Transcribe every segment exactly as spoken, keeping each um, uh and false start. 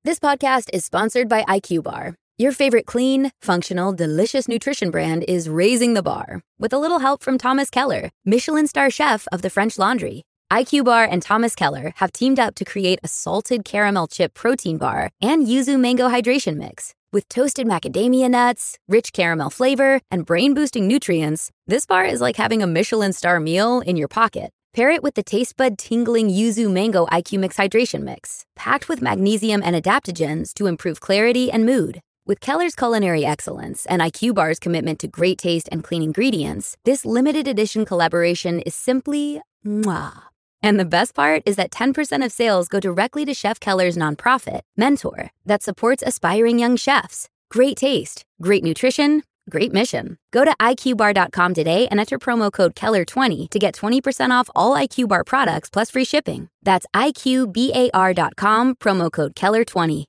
This podcast is sponsored by I Q Bar. Your favorite clean, functional, delicious nutrition brand is raising the bar with a little help from Thomas Keller, Michelin star chef of the French Laundry. I Q Bar and Thomas Keller have teamed up to create a salted caramel chip protein bar and yuzu mango hydration mix. With toasted macadamia nuts, rich caramel flavor, and brain-boosting nutrients, this bar is like having a Michelin star meal in your pocket. Pair it with the taste bud tingling yuzu mango I Q Mix hydration mix, packed with magnesium and adaptogens to improve clarity and mood. With Keller's culinary excellence and I Q Bar's commitment to great taste and clean ingredients, this limited edition collaboration is simply mwah. And the best part is that ten percent of sales go directly to Chef Keller's nonprofit, Mentor, that supports aspiring young chefs. Great taste, great nutrition, great mission. Go to I Q bar dot com today and enter promo code Keller twenty to get twenty percent off all I Q Bar products plus free shipping. That's I Q bar dot com, promo code Keller twenty.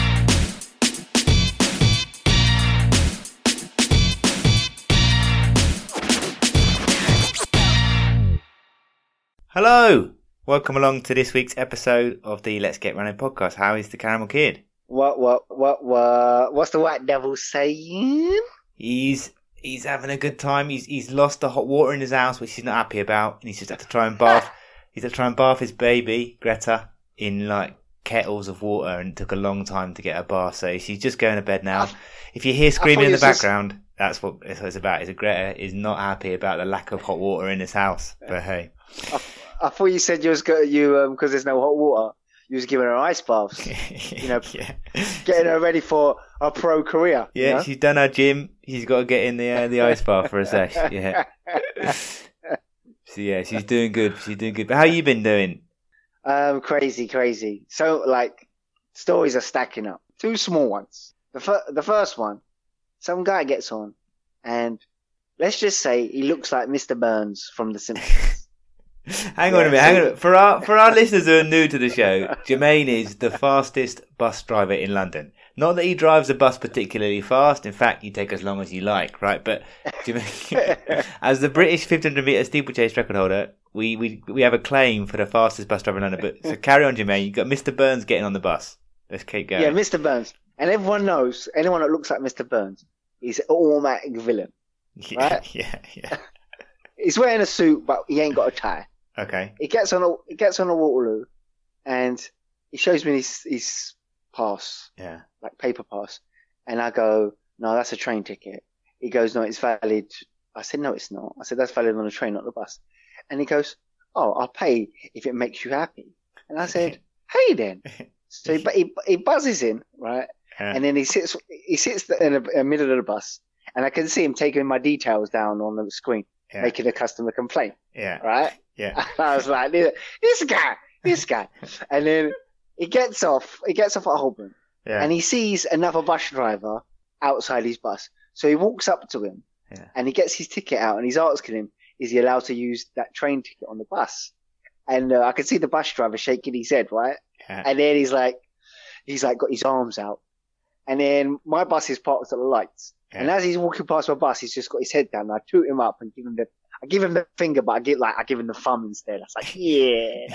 Hello! Welcome along to this week's episode of the Let's Get Running podcast. How is the Caramel Kid? What, what, what, what? What's the white devil saying? He's he's having a good time. He's he's lost the hot water in his house, which he's not happy about, and he's just had to try and bath. he's had to try and bath his baby Greta in like kettles of water, and it took a long time to get her bath. So she's just going to bed now. I, if you hear screaming in the background, just... that's what it's about. Is Greta is not happy about the lack of hot water in his house. But hey, I, I thought you said you was go, you um because there's no hot water. You was giving her ice baths, you know, yeah. Getting her ready for a pro career. Yeah, you know? She's done her gym. She's got to get in the uh, the ice bath for a sesh. Yeah. So yeah, she's doing good. She's doing good. But how you been doing? Um, crazy, crazy. So like, stories are stacking up. Two small ones. The fir- the first one, some guy gets on, and let's just say he looks like Mister Burns from The Simpsons. Hang on yeah, a minute, hang on. For our for our listeners who are new to the show, Jermaine is the fastest bus driver in London. Not that he drives a bus particularly fast. In fact, you take as long as you like, right? But Jermaine, as the British fifteen hundred metre steeplechase record holder, we, we we have a claim for the fastest bus driver in London. But so carry on, Jermaine. You've got Mister Burns getting on the bus. Let's keep going. Yeah, Mister Burns. And everyone knows, anyone that looks like Mister Burns is an automatic villain, right? Yeah, yeah. He's wearing a suit, but he ain't got a tie. Okay. He gets on a he gets on a Waterloo, and he shows me his his pass, yeah, like paper pass, and I go, no, that's a train ticket. He goes, no, it's valid. I said, no, it's not. I said, that's valid on the train, not the bus. And he goes, oh, I'll pay if it makes you happy. And I said, hey then. So he he, he buzzes in, right, yeah. And then he sits he sits in the, in the middle of the bus, and I can see him taking my details down on the screen, yeah. Making a customer complaint, yeah, right. Yeah, and I was like, this guy, this guy, and then he gets off. He gets off at Holborn, yeah. And he sees another bus driver outside his bus. So he walks up to him, yeah. And he gets his ticket out, and he's asking him, "Is he allowed to use that train ticket on the bus?" And uh, I could see the bus driver shaking his head, right? Yeah. And then he's like, he's like got his arms out, and then my bus is parked at the lights, yeah. And as he's walking past my bus, he's just got his head down. And I toot him up and give him the. I give him the finger, but I give like I give him the thumb instead. I was like, yeah.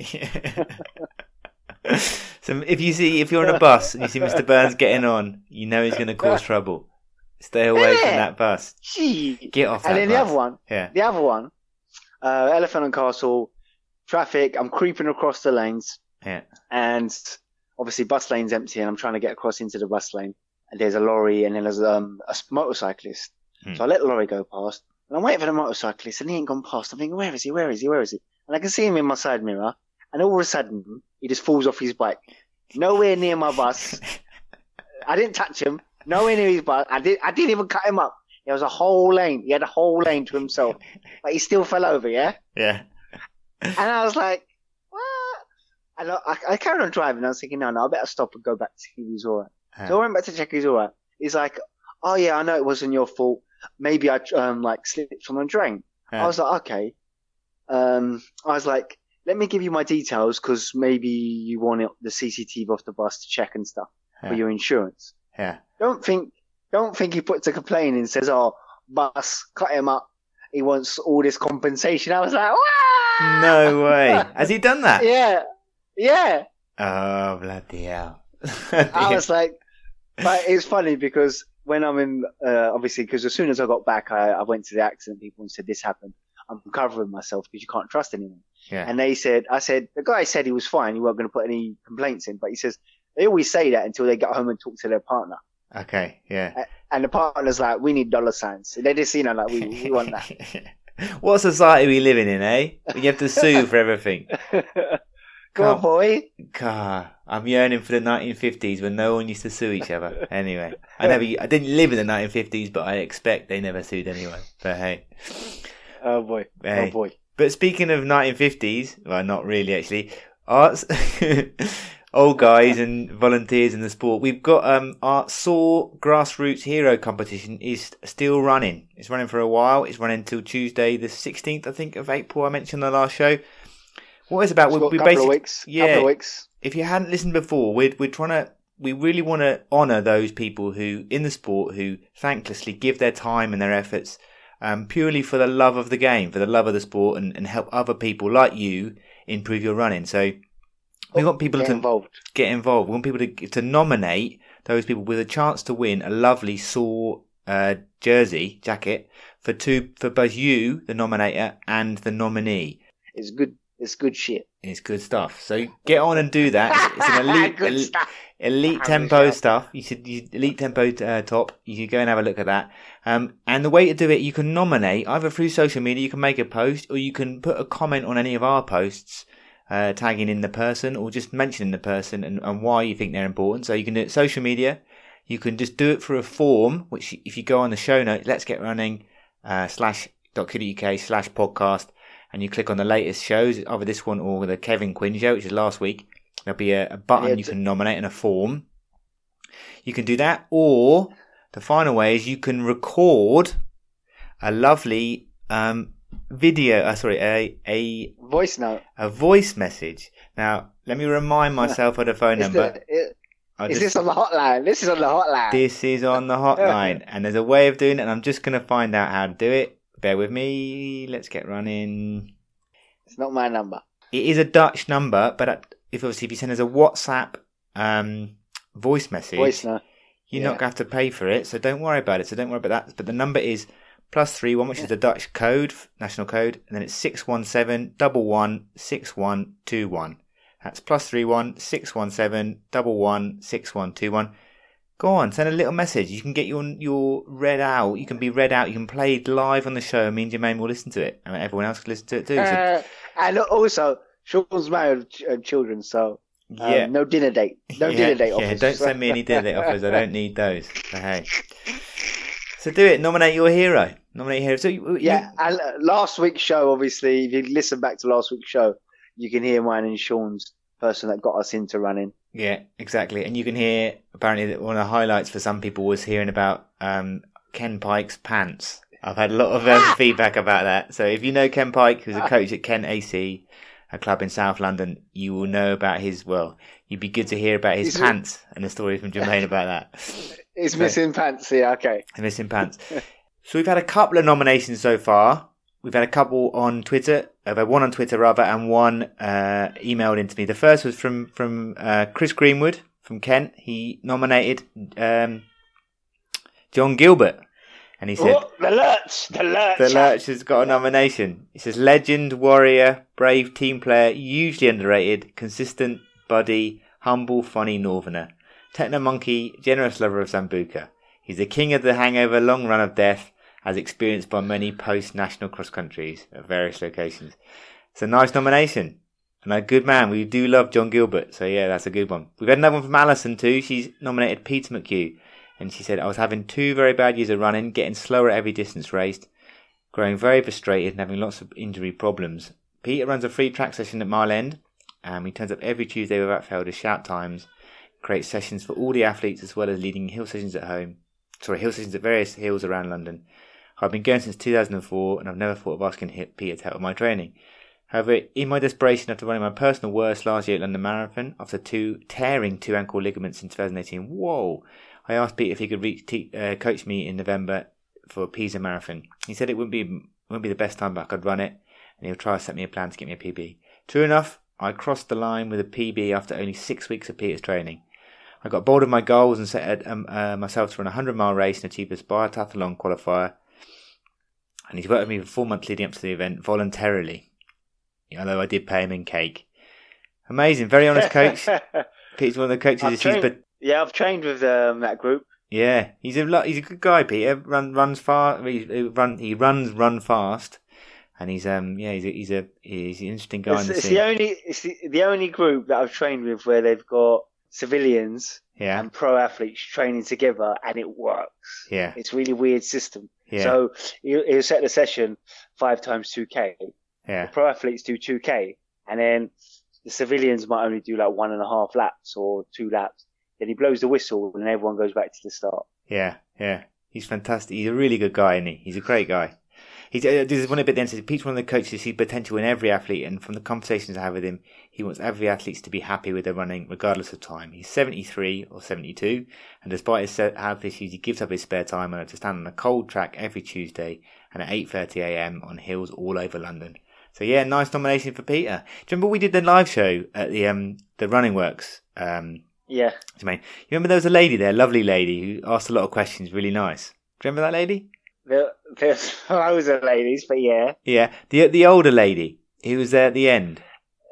So if you see if you're on a bus and you see Mister Burns getting on, you know he's going to cause trouble. Stay away yeah. from that bus. Gee. Get off that And then bus. the other one, yeah. The other one, uh, Elephant and Castle, traffic. I'm creeping across the lanes, yeah. And obviously bus lane's empty, and I'm trying to get across into the bus lane. And there's a lorry, and then there's um, a motorcyclist. Hmm. So I let the lorry go past. And I'm waiting for the motorcyclist, and he ain't gone past. I'm thinking, where is he? Where is he? Where is he? And I can see him in my side mirror, and all of a sudden, he just falls off his bike. Nowhere near my bus. I didn't touch him. Nowhere near his bus. I, did, I didn't even cut him up. There was a whole lane. He had a whole lane to himself. But he still fell over, yeah? Yeah. And I was like, what? And I, I, I carried on driving. I was thinking, no, no, I better stop and go back to see if he's all right. Yeah. So I went back to check if he's all right. He's like, oh, yeah, I know it wasn't your fault. Maybe I um like slipped from the drain. Yeah. I was like, okay. Um, I was like, let me give you my details because maybe you want it, the C C T V off the bus to check and stuff yeah. for your insurance. Yeah. Don't think, don't think he puts a complaint and says, oh, bus, cut him up. He wants all this compensation. I was like, Wah! No way. Has he done that? Yeah. Yeah. Oh, bloody hell. I was like, but it's funny because when I'm in, uh, obviously, because as soon as I got back, I, I went to the accident people and said, this happened. I'm covering myself because you can't trust anyone. Yeah. And they said, I said, the guy said he was fine. He wasn't going to put any complaints in, but he says, they always say that until they get home and talk to their partner. Okay, yeah. And the partner's like, we need dollar signs. They just, you know, like, we, we want that. What society are we living in, eh? You have to sue for everything. Go on, boy. God, I'm yearning for the nineteen fifties when no one used to sue each other. Anyway, I never, I didn't live in the nineteen fifties, but I expect they never sued anyone. But hey. Oh boy. Hey. Oh boy. But speaking of nineteen fifties, well, not really actually. Arts, old guys and volunteers in the sport. We've got um our S A W Grassroots Hero competition is still running. It's running for a while. It's running until Tuesday, the sixteenth, I think, of April. I mentioned in the last show. What it's about? It's we, got we a couple basically, of weeks. yeah. Couple of weeks. If you hadn't listened before, we're we're trying to. We really want to honour those people who in the sport who thanklessly give their time and their efforts um, purely for the love of the game, for the love of the sport, and, and help other people like you improve your running. So we want people get to involved. get involved. We want people to to nominate those people with a chance to win a lovely S A W uh, jersey jacket for two for both you, the nominator, and the nominee. It's good. It's good shit. It's good stuff. So get on and do that. It's, it's an elite, Good elite, stuff. elite tempo stuff. You should you, elite tempo uh, top. You should go and have a look at that. Um, and the way to do it, you can nominate either through social media. You can make a post, or you can put a comment on any of our posts, uh, tagging in the person or just mentioning the person and, and why you think they're important. So you can do it social media. You can just do it through a form, which if you go on the show notes, let's get running uh, slash .co.uk slash podcast. And you click on the latest shows, either this one or the Kevin Quinn show, which is last week. There'll be a, a button you can nominate in a form. You can do that, or the final way is you can record a lovely um, video. Uh, sorry, a a voice note, a voice message. Now, let me remind myself of the phone is number. The, it, is just, this on the hotline? This is on the hotline. This is on the hotline, and there's a way of doing it. And I'm just going to find out how to do it. Bear with me. Let's get running. It's not my number. It is a Dutch number, but if obviously if you send us a WhatsApp um, voice message, voice note. you're yeah. not going to have to pay for it. So don't worry about it. So don't worry about that. But the number is plus three one, which yeah. is the Dutch code, national code, and then it's six one seven double one six one two one. That's plus three one six one seven double one six one two one. Go on, send a little message. You can get your your read out. You can be read out. You can play it live on the show. Me and Jermaine will listen to it. I mean, everyone else can listen to it too. So. Uh, and also, Sean's married and children, so um, yeah. no dinner date. No yeah, dinner date yeah, offers. don't send me any dinner date offers. I don't need those. But hey. So do it. Nominate your hero. Nominate your hero. So you, yeah, you... and last week's show, obviously, if you listen back to last week's show, you can hear mine and Sean's person that got us into running. Yeah, exactly. And you can hear, apparently, that one of the highlights for some people was hearing about um, Ken Pike's pants. I've had a lot of um, feedback about that. So if you know Ken Pike, who's a coach at Kent A C, a club in South London, you will know about his, well, you'd be good to hear about his He's pants m- and the story from Jermaine about that. He's so, missing pants, yeah, okay. Missing pants. So we've had a couple of nominations so far. We've had a couple on Twitter, uh, one on Twitter rather, and one uh, emailed into me. The first was from from uh, Chris Greenwood from Kent. He nominated um, John Gilbert, and he said, oh, "The Lurch, the Lurch, the Lurch has got a nomination." He says, "Legend, warrior, brave team player, hugely underrated, consistent, buddy, humble, funny Northerner, techno monkey, generous lover of Sambuca. He's the king of the hangover, long run of death." As experienced by many post-national cross-countries at various locations. It's a nice nomination. And a good man. We do love John Gilbert. So yeah, that's a good one. We've had another one from Alison too. She's nominated Peter McHugh. And she said, I was having two very bad years of running, getting slower at every distance raced, growing very frustrated and having lots of injury problems. Peter runs a free track session at Mile End. And he turns up every Tuesday without fail to shout times, creates sessions for all the athletes as well as leading hill sessions at home. Sorry, hill sessions at various hills around London. I've been going since two thousand four and I've never thought of asking Peter to help with my training. However, in my desperation after running my personal worst last year at London Marathon, after two tearing two ankle ligaments in two thousand eighteen, whoa, I asked Peter if he could reach te- uh, coach me in November for a Pisa Marathon. He said it wouldn't be wouldn't be the best time, but I could run it, and he'll try to set me a plan to get me a P B. True enough, I crossed the line with a P B after only six weeks of Peter's training. I got bored of my goals and set um, uh, myself to run a hundred mile race and achieve a biathlon qualifier. And he's worked with me for four months leading up to the event voluntarily, although I did pay him in cake. Amazing, very honest coach. Peter's one of the coaches. I've trained, but yeah, I've trained with um, that group. Yeah, he's a he's a good guy. Peter run runs fast. He, he run he runs run fast, and he's um yeah he's a, he's a he's an interesting guy. It's, in the it's scene. the only it's the, the only group that I've trained with where they've got civilians yeah. and pro athletes training together, and it works. Yeah, it's a really weird system. Yeah. So you you set the session five times two k. Yeah, the pro athletes do two k, and then the civilians might only do like one and a half laps or two laps. Then he blows the whistle and everyone goes back to the start. Yeah, yeah. He's fantastic. He's a really good guy, isn't he? He's a great guy. He's, uh, this is one bit at the end. Pete's one of the coaches who sees potential in every athlete, and from the conversations I have with him, he wants every athlete to be happy with their running, regardless of time. He's seventy-three or seventy-two, and despite his health issues, he gives up his spare time to stand on a cold track every Tuesday and at eight thirty a.m. on hills all over London. So yeah, nice nomination for Peter. Do you remember we did the live show at the um the Running Works? Um, yeah. You remember there was a lady there, a lovely lady, who asked a lot of questions, really nice. Do you remember that lady? There, there's loads of ladies, but yeah. Yeah, the the older lady who was there at the end.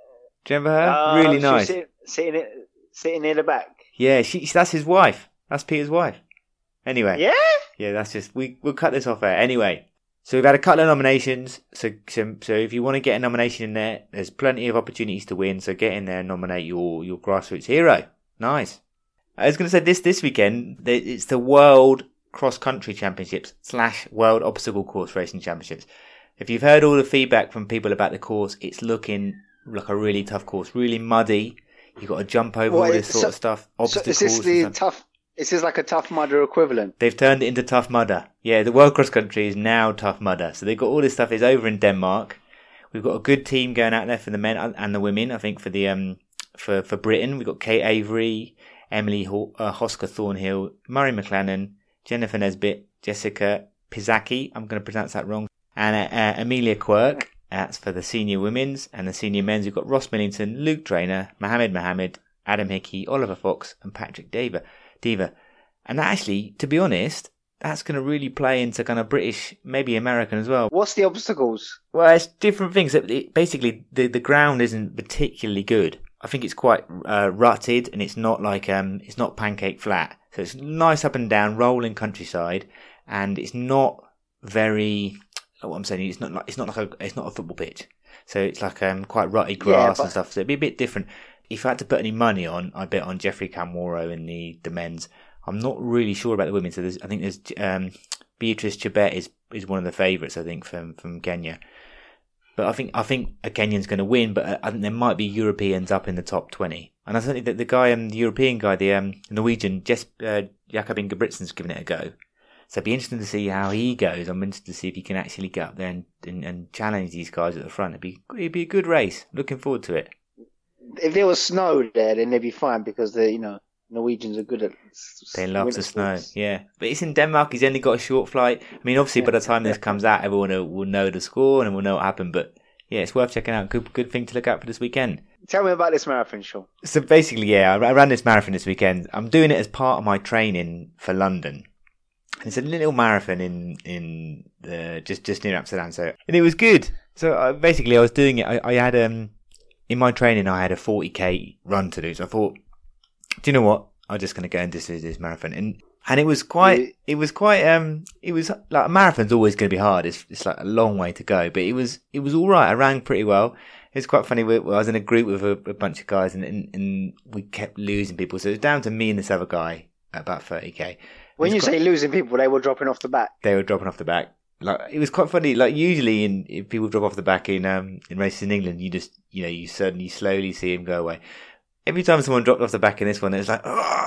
Do you remember her? Uh, really nice. Sitting, sitting, sitting near the back. Yeah, she that's his wife. That's Peter's wife. Anyway. Yeah? Yeah, that's just, we, we'll cut this off there. Anyway. So we've had a couple of nominations. So, so, so if you want to get a nomination in there, there's plenty of opportunities to win. So get in there and nominate your, your grassroots hero. Nice. I was going to say this this weekend. It's the World Cross Country Championships slash World Obstacle Course Racing Championships. If you've heard all the feedback from people about the course, it's looking like a really tough course, really muddy. You've got to jump over what, all this sort so, of stuff. Obstacles. So is this the tough? Is this like a Tough Mudder equivalent? They've turned it into Tough Mudder. Yeah, the World Cross Country is now Tough Mudder. So they've got all this stuff. It's over in Denmark. We've got a good team going out there for the men and the women. I think for the um for for Britain, we've got Kate Avery, Emily Ho- uh, Hosker Thornhill, Murray McLennan, Jennifer Nesbitt, Jessica Pizacki. I'm going to pronounce that wrong. And uh, uh, Amelia Quirk. That's for the senior women's, and the senior men's. We've got Ross Millington, Luke Traynor, Mohammed Mohammed, Adam Hickey, Oliver Fox, and Patrick Diva. Diva. And that actually, to be honest, that's going to really play into kind of British, maybe American as well. What's the obstacles? Well, it's different things. It, basically, the, the ground isn't particularly good. I think it's quite uh, rutted, and it's not like um, it's not pancake flat. So it's nice up and down, rolling countryside, and it's not very. What I'm saying, it's not like, it's not like a it's not a football pitch. So it's like um quite rutty grass yeah, but... and stuff. So it'd be a bit different. If I had to put any money on, I bet on Jeffrey Camwaro in the, the men's. I'm not really sure about the women. So there's, I think there's um, Beatrice Chebet is is one of the favourites. I think from from Kenya. But I think I think a Kenyan's going to win. But I think there might be Europeans up in the top twenty. And I think that the guy, um, the European guy, the um, Norwegian, Jes- uh, Jakob Ingebrigtsen's giving it a go. So it'd be interesting to see how he goes. I'm interested to see if he can actually get up there and, and, and challenge these guys at the front. It'd be it'd be a good race. Looking forward to it. If there was snow there, then they'd be fine because the you know Norwegians are good at. They love the snow, yeah. But it's in Denmark. He's only got a short flight. I mean, obviously, by the time this comes out, everyone will, will know the score and will know what happened. But yeah, it's worth checking out. Good, good thing to look out for this weekend. Tell me about this marathon, Sean. So basically, yeah, I ran this marathon this weekend. I'm doing it as part of my training for London. It's a little marathon in in the, just just near Amsterdam. So and it was good. So I, basically, I was doing it. I, I had um in my training, I had a forty k run to do. So I thought, do you know what? I'm just going to go and do this marathon. And and it was quite. It was quite. Um, it was like a marathon's always going to be hard. It's it's like a long way to go, but it was it was all right. I ran pretty well. It was quite funny. We, I was in a group with a, a bunch of guys, and, and and we kept losing people. So it was down to me and this other guy at about thirty k. When you quite, say losing people, they were dropping off the back. They were dropping off the back. Like it was quite funny. Like usually, in if people drop off the back in um in races in England, you just you know you suddenly slowly see them go away. Every time someone dropped off the back in this one, it was like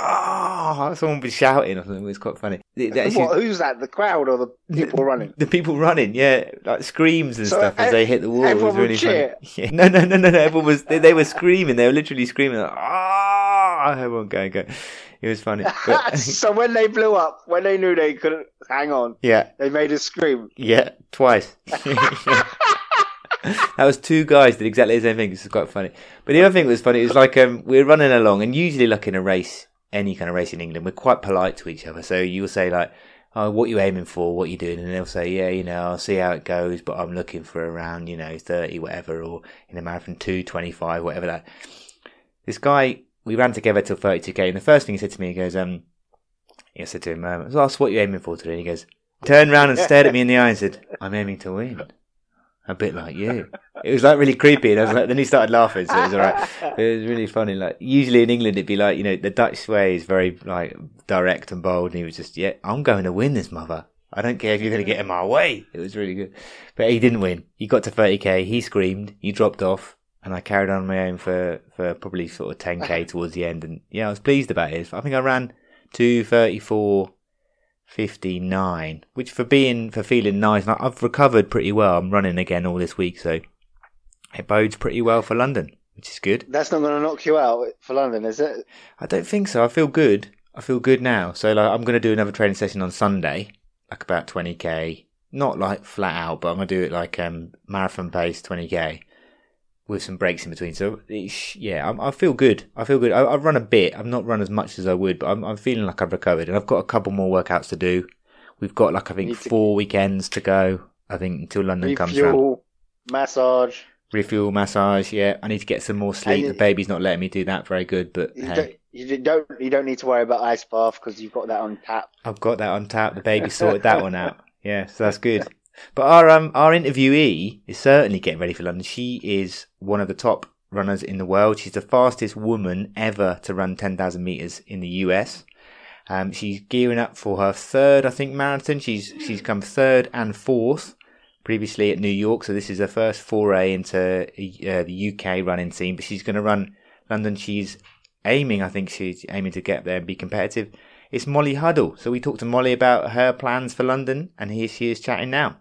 oh, someone was shouting or something. It was quite funny. It, actually, what, who's that? The crowd or the people the, running? The people running, yeah, like screams and so stuff as they hit the wall. It was really cheer. funny. Yeah. No, no, no, no, no. Everyone was they, they were screaming. They were literally screaming. Like, ah! Everyone going, go. It was funny. But, so when they blew up, when they knew they couldn't hang on, yeah, they made us scream. Yeah, twice. That was two guys did exactly the same thing. This is quite funny. But the other thing that was funny, it was like um, we were running along, and usually, like in a race, any kind of race in England, we're quite polite to each other. So you'll say like, oh, what are you aiming for? What are you doing? And they'll say, yeah, you know, I'll see how it goes, but I'm looking for around, you know, thirty, whatever, or in a marathon, two twenty-five, whatever that. This guy, we ran together till thirty-two K, and the first thing he said to me, he goes, um, I said to him, um, I was asked, what are you aiming for today? And he goes, turned around and stared at me in the eye and said, I'm aiming to win. A bit like you. It was like really creepy, and I was like, then he started laughing, so it was alright. It was really funny. Like usually in England, it'd be like, you know, the Dutch way is very like direct and bold, and he was just, yeah, I'm going to win this, mother. I don't care if you're going to get in my way. It was really good, but he didn't win. He got to thirty K, he screamed, he dropped off, and I carried on my own for for probably sort of ten K towards the end. And yeah, I was pleased about it. I think I ran two thirty-four fifty-nine, which for being, for feeling nice, I've recovered pretty well. I'm running again all this week, so it bodes pretty well for London, which is good. That's not going to knock you out for London, is it? I don't think so. I feel good. I feel good now. So like, I'm going to do another training session on Sunday, like about twenty K, not like flat out, but I'm going to do it like um, marathon pace twenty K. With some breaks in between, so yeah, I'm, I feel good. I feel good. I, I've run a bit. I've not run as much as I would, but I'm, I'm feeling like I've recovered, and I've got a couple more workouts to do. We've got like I think four to... weekends to go. I think until London Refuel, comes around. Massage, refuel, massage. Yeah, I need to get some more sleep. You, the baby's not letting me do that very good, but you hey. don't, you don't you don't need to worry about ice bath because you've got that on tap. I've got that on tap. The baby sorted that one out. Yeah, so that's good. But our um our interviewee is certainly getting ready for London. She is one of the top runners in the world. She's the fastest woman ever to run ten thousand meters in the U S. Um, she's gearing up for her third, I think, marathon. She's she's come third and fourth previously at New York, so this is her first foray into uh, the U K running scene. But she's going to run London. She's aiming, I think she's aiming to get there and be competitive. It's Molly Huddle. So we talked to Molly about her plans for London, and here she is chatting now.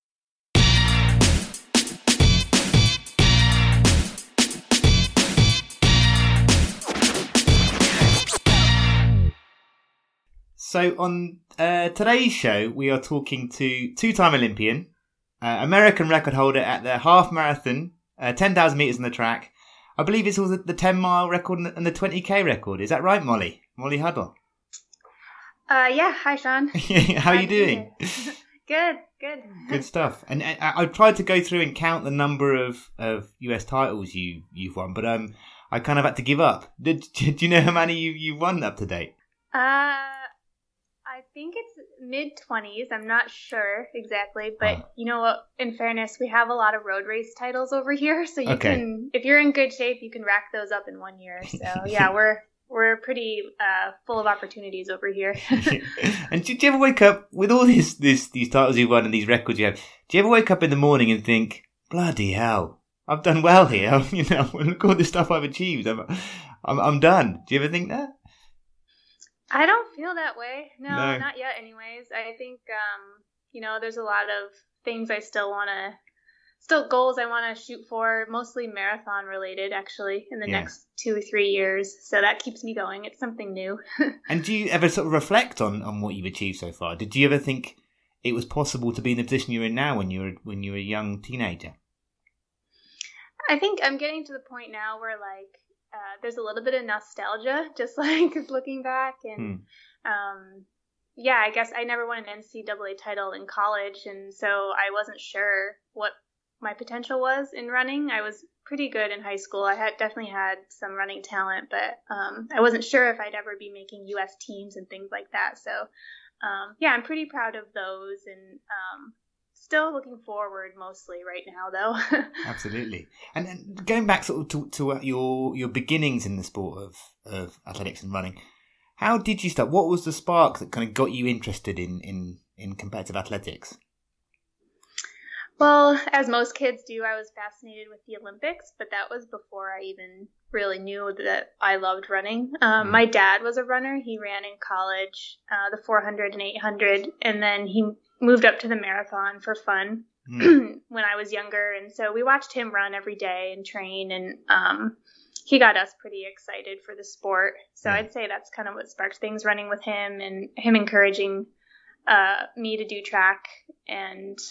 So on uh, today's show, we are talking to two-time Olympian, uh, American record holder at the half marathon, uh, ten thousand metres on the track. I believe it's also the ten-mile record and the twenty K record. Is that right, Molly? Molly Huddle? Uh, yeah. Hi, Sean. How are you doing? Good, good. Good stuff. And I, I tried to go through and count the number of, of U S titles you, you've won, but um, I kind of had to give up. Did, do you know how many you, you've won up to date? Uh... I think it's mid-twenties. I'm not sure exactly. But oh. You know what? In fairness, we have a lot of road race titles over here. So you okay. can, if you're in good shape, you can rack those up in one year. So yeah, we're we're pretty uh, full of opportunities over here. And did you ever wake up with all this, this, these titles you've won and these records you have? Do you ever wake up in the morning and think, bloody hell, I've done well here. You know, look at all this stuff I've achieved. I'm, I'm, I'm done. Do you ever think that? I don't feel that way. No, no, not yet anyways. I think, um, you know, there's a lot of things I still want to, still goals I want to shoot for, mostly marathon related, actually, in the yeah. next two or three years. So that keeps me going. It's something new. And do you ever sort of reflect on, on what you've achieved so far? Did you ever think it was possible to be in the position you're in now when you were, when you were a young teenager? I think I'm getting to the point now where, like, Uh, there's a little bit of nostalgia, just like looking back. And hmm. um, yeah, I guess I never won an N C double A title in college. And so I wasn't sure what my potential was in running. I was pretty good in high school. I had definitely had some running talent, but um, I wasn't sure if I'd ever be making U S teams and things like that. So um, yeah, I'm pretty proud of those. And um, still looking forward mostly right now, though. Absolutely. And, and going back sort of to, to your your beginnings in the sport of, of athletics and running, how did you start? What was the spark that kind of got you interested in, in, in competitive athletics? Well, as most kids do, I was fascinated with the Olympics, but that was before I even really knew that I loved running. Um, mm. My dad was a runner. He ran in college, uh, the four hundred and eight hundred, and then he moved up to the marathon for fun mm. when I was younger. And so we watched him run every day and train, and um, he got us pretty excited for the sport. So mm. I'd say that's kind of what sparked things, running with him and him encouraging uh, me to do track. And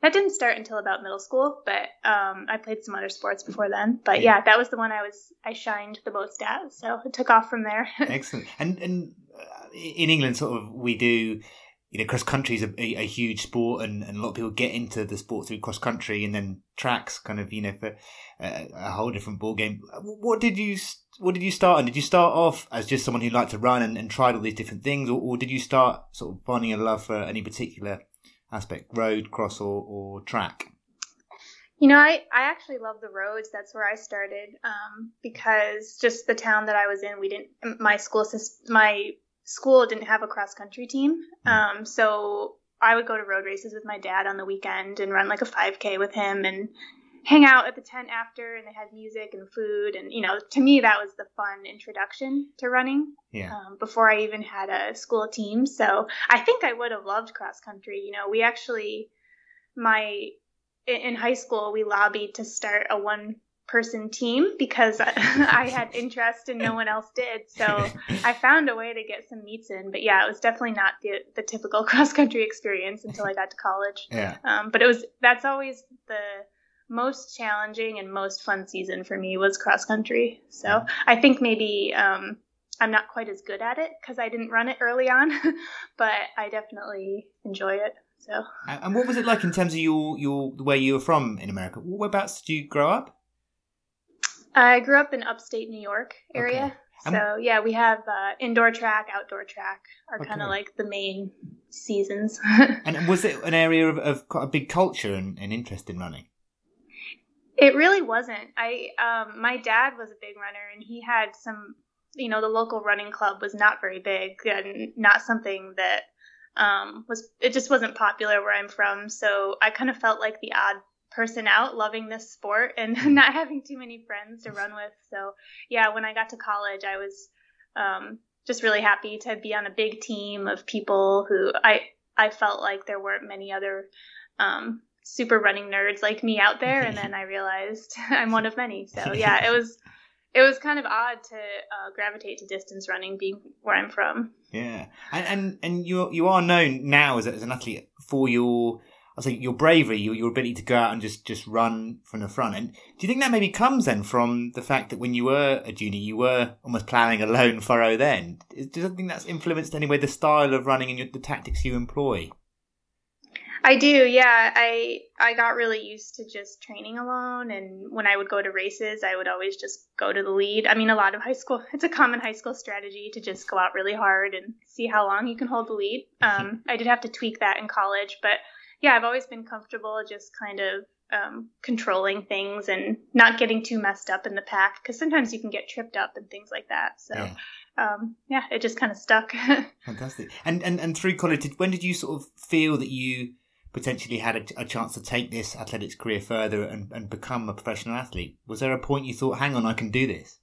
that didn't start until about middle school, but um, I played some other sports before then. But yeah. yeah, that was the one I was I shined the most at. So it took off from there. Excellent. And and in England, sort of, we do, you know, cross country is a, a, a huge sport, and, and a lot of people get into the sport through cross country, and then tracks kind of, you know, for a, a whole different ball game. What did you what did you start on? Did you start off as just someone who liked to run and, and tried all these different things, or, or did you start sort of finding a love for any particular aspect, road, cross, or, or track? You know, I, I actually love the roads. That's where I started, um, because just the town that I was in, we didn't, my school system, my school didn't have a cross country team. Um, so I would go to road races with my dad on the weekend and run like a five K with him and hang out at the tent after, and they had music and food. And, you know, to me, that was the fun introduction to running. Yeah. Um, before I even had a school team. So I think I would have loved cross country. You know, we actually, my, in high school, we lobbied to start a one person team because I, I had interest and no one else did. So I found a way to get some meets in. But yeah, it was definitely not the the typical cross country experience until I got to college. Yeah. Um, but it was, that's always the most challenging and most fun season for me was cross country. So yeah. I think maybe um, I'm not quite as good at it because I didn't run it early on, but I definitely enjoy it. So. And what was it like in terms of your, your where you were from in America? Whereabouts did you grow up? I grew up in upstate New York area. Okay. So yeah, we have uh, indoor track, outdoor track are okay. kind of like the main seasons. And was it an area of, of quite a big culture and, and interest in running? It really wasn't. I um, my dad was a big runner, and he had some, you know, the local running club was not very big and not something that um, was, it just wasn't popular where I'm from. So I kind of felt like the odd person out loving this sport and not having too many friends to run with. So yeah, when I got to college, I was um, just really happy to be on a big team of people who I, I felt like there weren't many other um, super running nerds like me out there. And then I realized I'm one of many. So yeah, it was, it was kind of odd to uh, gravitate to distance running being where I'm from. Yeah. And, and, and you, you are known now as, a, as an athlete for your, I think your bravery, your, your ability to go out and just, just run from the front. And do you think that maybe comes then from the fact that when you were a junior, you were almost ploughing a lone furrow then? Do you think that's influenced in any way the style of running and your, the tactics you employ? I do, yeah. I I got really used to just training alone, and when I would go to races, I would always just go to the lead. I mean, a lot of high school, it's a common high school strategy to just go out really hard and see how long you can hold the lead. Um, I did have to tweak that in college, but yeah, I've always been comfortable just kind of um, controlling things and not getting too messed up in the pack, because sometimes you can get tripped up and things like that. So, yeah, um, yeah it just kind of stuck. Fantastic. And, and and through college, did, when did you sort of feel that you potentially had a, a chance to take this athletics career further and, and become a professional athlete? Was there a point you thought, hang on, I can do this?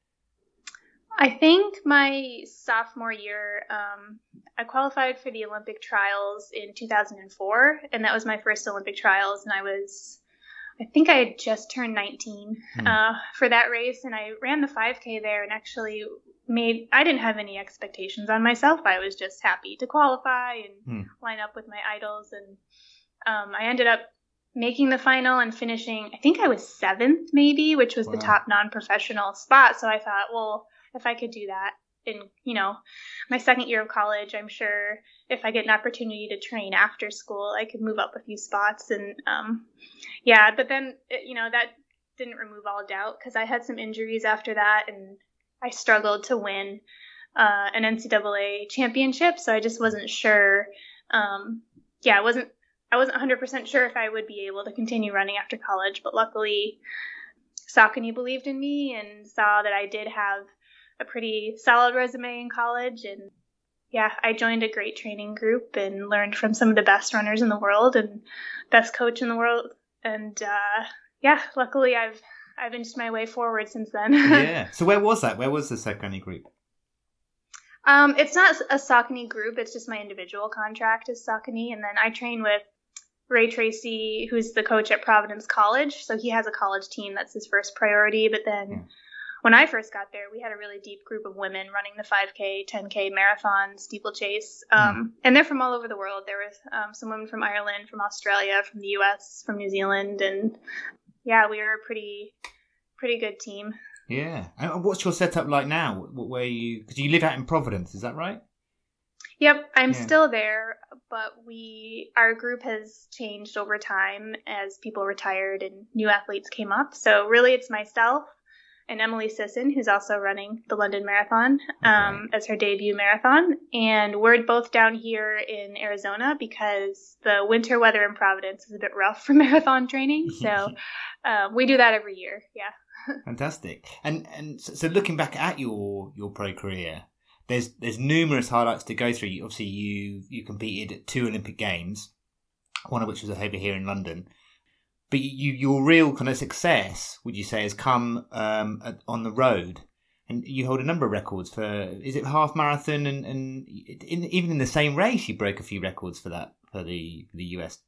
I think my sophomore year, um, I qualified for the Olympic trials in two thousand four, and that was my first Olympic trials, and I was, I think I had just turned nineteen hmm. uh, for that race, and I ran the five K there and actually made, I didn't have any expectations on myself. I was just happy to qualify and hmm. line up with my idols, and um, I ended up making the final and finishing, I think I was seventh maybe, which was wow. the top non-professional spot. So I thought, well, if I could do that in, you know, my second year of college, I'm sure if I get an opportunity to train after school, I could move up a few spots. And um, yeah, but then, you know, that didn't remove all doubt because I had some injuries after that, and I struggled to win uh, an N C double A championship. So I just wasn't sure. Um, yeah, I wasn't, I wasn't one hundred percent sure if I would be able to continue running after college, but luckily Saucony believed in me and saw that I did have a pretty solid resume in college. And yeah, I joined a great training group and learned from some of the best runners in the world and best coach in the world. And uh, yeah, luckily I've I've inched my way forward since then. Yeah. So where was that? Where was the Saucony group? Um, it's not a Saucony group. It's just my individual contract is Saucony. And then I train with Ray Tracy, who's the coach at Providence College. So he has a college team. That's his first priority. But then yeah. when I first got there, we had a really deep group of women running the five K, ten K, marathon, steeplechase. Um, mm. And they're from all over the world. There was um, some women from Ireland, from Australia, from the U S, from New Zealand. And yeah, we were a pretty, pretty good team. Yeah. And what's your setup like now? Where you, because you live out in Providence, is that right? Yep, I'm yeah. still there, but we our group has changed over time as people retired and new athletes came up. So really it's myself and Emily Sisson, who's also running the London Marathon um, okay. as her debut marathon. And we're both down here in Arizona because the winter weather in Providence is a bit rough for marathon training. So uh, we do that every year, yeah. Fantastic. And and so looking back at your, your pro career, There's there's numerous highlights to go through. Obviously, you you competed at two Olympic Games, one of which was over here in London. But you your real kind of success, would you say, has come um, at, on the road, and you hold a number of records for. Is it half marathon and and in, even in the same race, you broke a few records for that for the for the U S.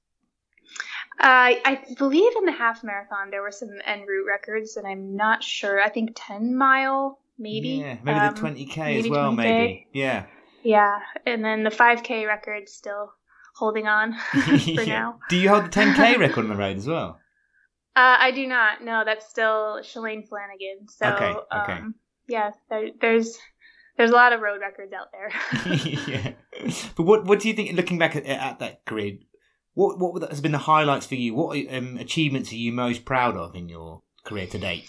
Uh, I believe in the half marathon there were some en route records, and I'm not sure. I think ten mile. Maybe. Yeah, maybe um, the twenty K as well, twenty K. maybe. Yeah. Yeah, and then the five K record still holding on for yeah. now. Do you hold the ten K record on the road as well? Uh, I do not. No, that's still Shalane Flanagan. So, okay, okay. Um, yeah, there, there's there's a lot of road records out there. yeah. But what what do you think, looking back at, at that career, what what has been the highlights for you? What um, achievements are you most proud of in your career to date?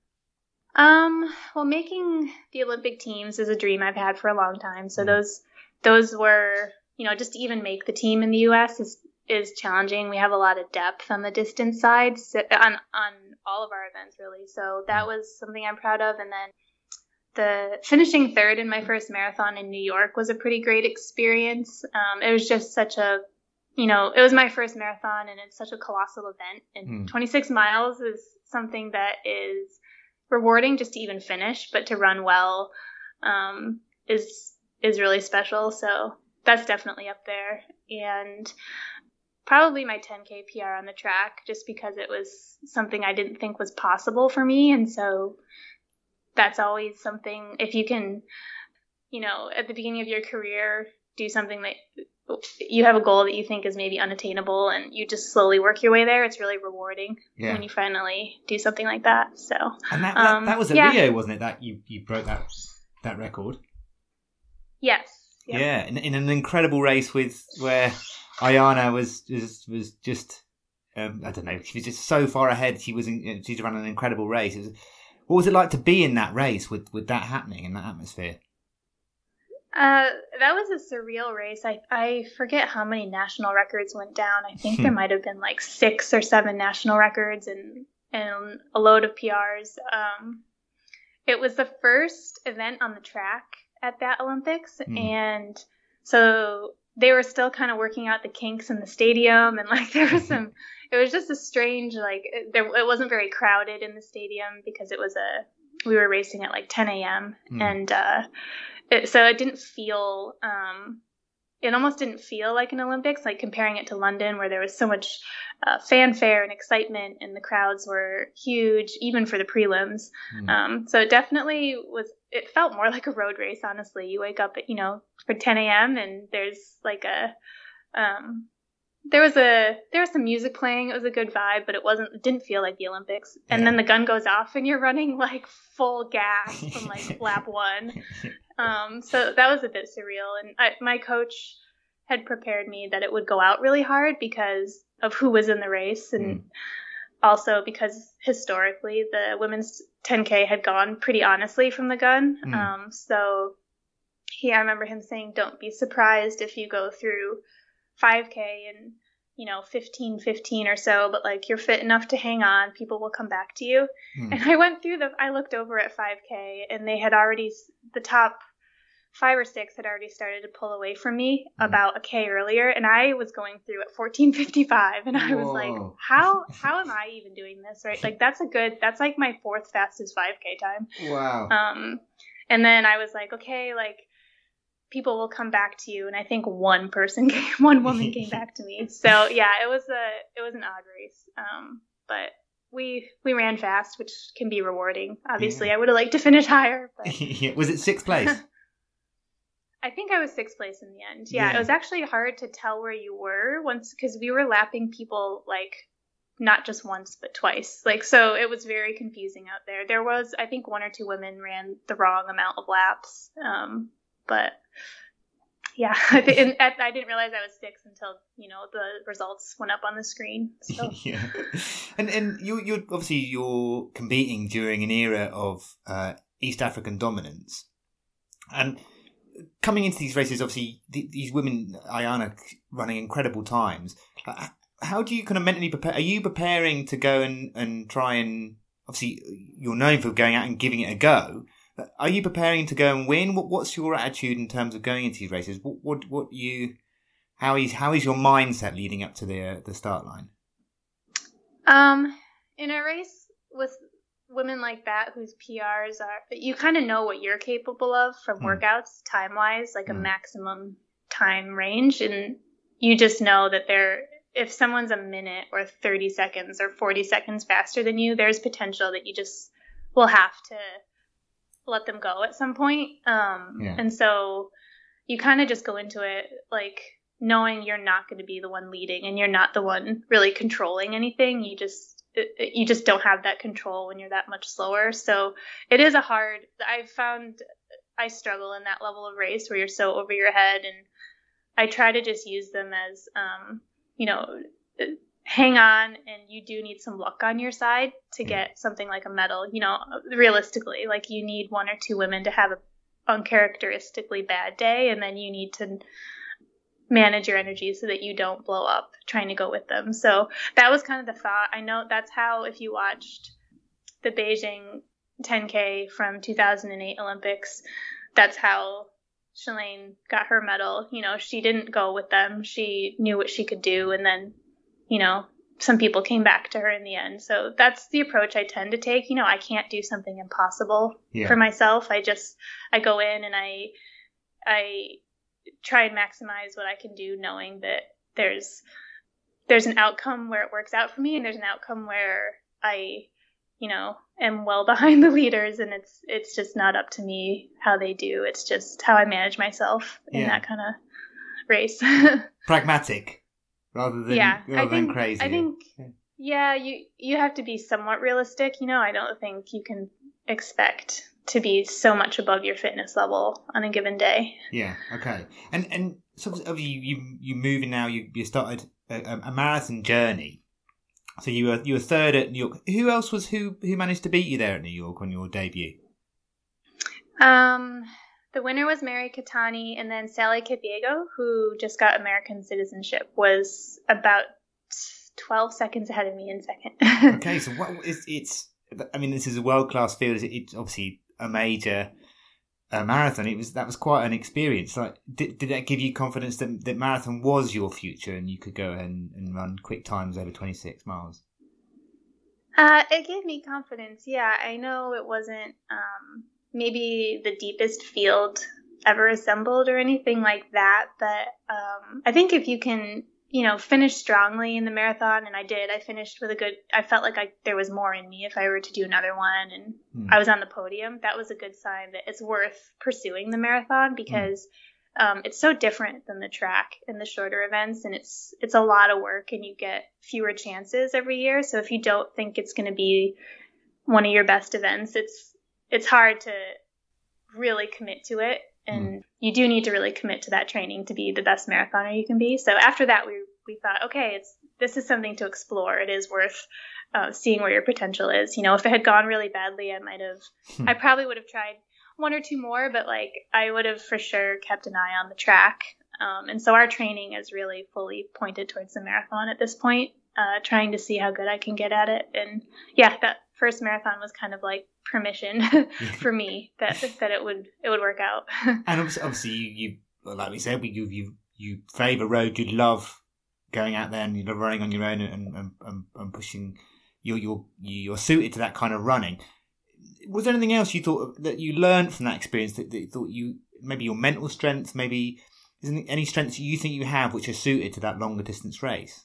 Um, well, making the Olympic teams is a dream I've had for a long time. So mm. those, those were, you know, just to even make the team in the U S is, is challenging. We have a lot of depth on the distance side so, on, on all of our events really. So that was something I'm proud of. And then the finishing third in my first marathon in New York was a pretty great experience. Um, it was just such a, you know, it was my first marathon and it's such a colossal event, and mm. twenty-six miles is something that is rewarding just to even finish, but to run well um, is is really special. So that's definitely up there. And probably my ten K P R on the track, just because it was something I didn't think was possible for me. And so that's always something, if you can, you know, at the beginning of your career, do something that you have a goal that you think is maybe unattainable and you just slowly work your way there. It's really rewarding yeah. when you finally do something like that. So, and that, that, um, that was at yeah. Rio, wasn't it? That you, you broke that, that record. Yes. Yep. Yeah. In, in an incredible race with where Ayana was, was, was just, um, I don't know, she was just so far ahead. She was, in, she's run an incredible race. It was, what was it like to be in that race with, with that happening in that atmosphere? Uh, that was a surreal race. I, I forget how many national records went down. I think there might have been like six or seven national records and, and a load of P Rs. Um, it was the first event on the track at that Olympics. Mm. And so they were still kind of working out the kinks in the stadium. And like there was some, it was just a strange, like it, there, it wasn't very crowded in the stadium because it was a, we were racing at like ten a.m. Mm. And, uh, It, so it didn't feel, um, it almost didn't feel like an Olympics, like comparing it to London where there was so much uh, fanfare and excitement and the crowds were huge, even for the prelims. Mm. Um, so it definitely was, it felt more like a road race, honestly. You wake up at, you know, for ten a.m. and there's like a, um, there was a, there was some music playing. It was a good vibe, but it wasn't, it didn't feel like the Olympics. Yeah. And then the gun goes off and you're running like full gas from like lap one. Um, so that was a bit surreal. And I, my coach had prepared me that it would go out really hard because of who was in the race. And mm. also because historically the women's ten K had gone pretty honestly from the gun. Mm. Um, so he, I remember him saying, don't be surprised if you go through five K and, you know, fifteen fifteen or so, but like you're fit enough to hang on, people will come back to you. Mm. And I went through the, I looked over at five K and they had already, the top five or six had already started to pull away from me mm. about a K earlier. And I was going through at fourteen fifty-five and I Whoa. was like, how, how am I even doing this? Right. Like that's a good, that's like my fourth fastest five K time. Wow. Um, and then I was like, okay, like, people will come back to you. And I think one person, came, one woman came back to me. So yeah, it was a, it was an odd race. Um, but we we ran fast, which can be rewarding. Obviously, yeah. I would have liked to finish higher. But... yeah. Was it sixth place? I think I was sixth place in the end. Yeah, yeah. It was actually hard to tell where you were once because we were lapping people like not just once but twice. Like so, it was very confusing out there. There was, I think, one or two women ran the wrong amount of laps, um, but. Yeah, I didn't realize I was six until, you know, the results went up on the screen. So. yeah, and and you you're obviously you're competing during an era of uh, East African dominance, and coming into these races, obviously th- these women, Ayana, running incredible times. Uh, how do you kind of mentally prepare? Are you preparing to go and, and try and obviously you're known for going out and giving it a go? Are you preparing to go and win? What, what's your attitude in terms of going into these races? What, what, what you, how is, how is your mindset leading up to the uh, the start line? Um, in a race with women like that, whose P Rs are, you kind of know what you're capable of from mm. workouts, time wise, like mm. a maximum time range, and you just know that they're. If someone's a minute or thirty seconds or forty seconds faster than you, there's potential that you just will have to. Let them go at some point. Um, yeah. And so you kind of just go into it like knowing you're not going to be the one leading and you're not the one really controlling anything. You just, it, you just don't have that control when you're that much slower. So it is a hard, I've found I struggle in that level of race where you're so over your head, and I try to just use them as, um, you know, hang on, and you do need some luck on your side to get something like a medal. You know, realistically, like you need one or two women to have a uncharacteristically bad day, and then you need to manage your energy so that you don't blow up trying to go with them. So that was kind of the thought. I know that's how, if you watched the Beijing ten K from two thousand eight Olympics, that's how Shalane got her medal. You know, she didn't go with them. She knew what she could do, and then you know, some people came back to her in the end. So that's the approach I tend to take. You know, I can't do something impossible yeah. for myself. I just, I go in and I, I try and maximize what I can do, knowing that there's, there's an outcome where it works out for me, and there's an outcome where I, you know, am well behind the leaders, and it's, it's just not up to me how they do. It's just how I manage myself in yeah. that kind of race. Pragmatic. Rather than, yeah, rather I think, than crazy. I think, yeah, you you have to be somewhat realistic. You know, I don't think you can expect to be so much above your fitness level on a given day. Yeah, okay. And and so obviously you you, you moving now. You you started a, a marathon journey. So you were you were third at New York. Who else was who who managed to beat you there at New York on your debut? Um. The winner was Mary Catani, and then Sally Kipyego, who just got American citizenship, was about twelve seconds ahead of me in second. Okay, so what is it's? I mean, this is a world class field. It's obviously a major uh, marathon. It was that was quite an experience. Like, did did that give you confidence that that marathon was your future, and you could go and, and run quick times over twenty six miles? Uh, it gave me confidence. Yeah, I know it wasn't. Um, maybe the deepest field ever assembled or anything like that. But um, I think if you can, you know, finish strongly in the marathon, and I did, I finished with a good, I felt like I, there was more in me if I were to do another one, and mm. I was on the podium. That was a good sign that it's worth pursuing the marathon, because mm. um, it's so different than the track and the shorter events, and it's, it's a lot of work, and you get fewer chances every year. So if you don't think it's going to be one of your best events, it's, it's hard to really commit to it. And mm. you do need to really commit to that training to be the best marathoner you can be. So after that, we we thought, okay, it's this is something to explore. It is worth uh, seeing where your potential is. You know, if it had gone really badly, I might have, hmm. I probably would have tried one or two more, but like I would have for sure kept an eye on the track. Um, and so our training is really fully pointed towards the marathon at this point, uh, trying to see how good I can get at it. And yeah, that first marathon was kind of like permission for me that that it would it would work out. And obviously, obviously you, you like we said, we you you, you favour road. You love going out there and you love running on your own and and, and, and pushing. You're you're you're suited to that kind of running. Was there anything else you thought that you learned from that experience that, that you thought you maybe your mental strength, maybe isn't any strengths you think you have which are suited to that longer distance race?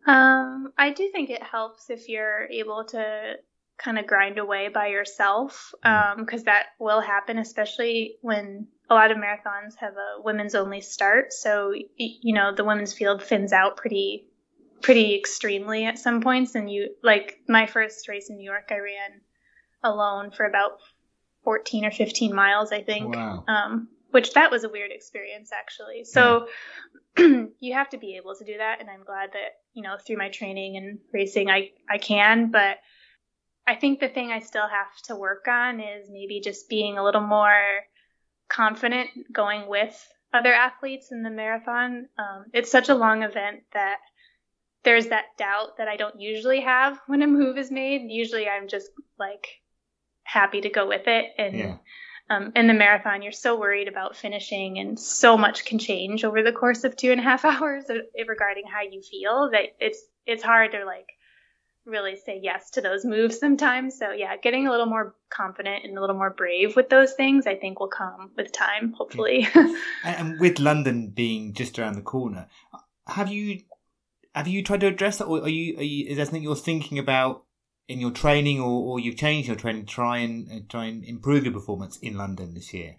Um, I do think it helps if you're able to kind of grind away by yourself, um, because that will happen, especially when a lot of marathons have a women's only start. So, you know, the women's field thins out pretty, pretty extremely at some points. And you, like my first race in New York, I ran alone for about fourteen or fifteen miles, I think. Wow. Um, which that was a weird experience, actually. So yeah. You have to be able to do that. And I'm glad that, you know, through my training and racing, I, I can. But I think the thing I still have to work on is maybe just being a little more confident going with other athletes in the marathon. Um, it's such a long event that there's that doubt that I don't usually have when a move is made. Usually I'm just like happy to go with it. And yeah. um, in the marathon, you're so worried about finishing, and so much can change over the course of two and a half hours regarding how you feel that it's it's hard to like really say yes to those moves sometimes. So yeah, getting a little more confident and a little more brave with those things, I think will come with time, hopefully. Yeah. And with London being just around the corner, have you have you tried to address that, or are you, are you is there something you're thinking about in your training, or, or you've changed your training to try and uh, try and improve your performance in London this year?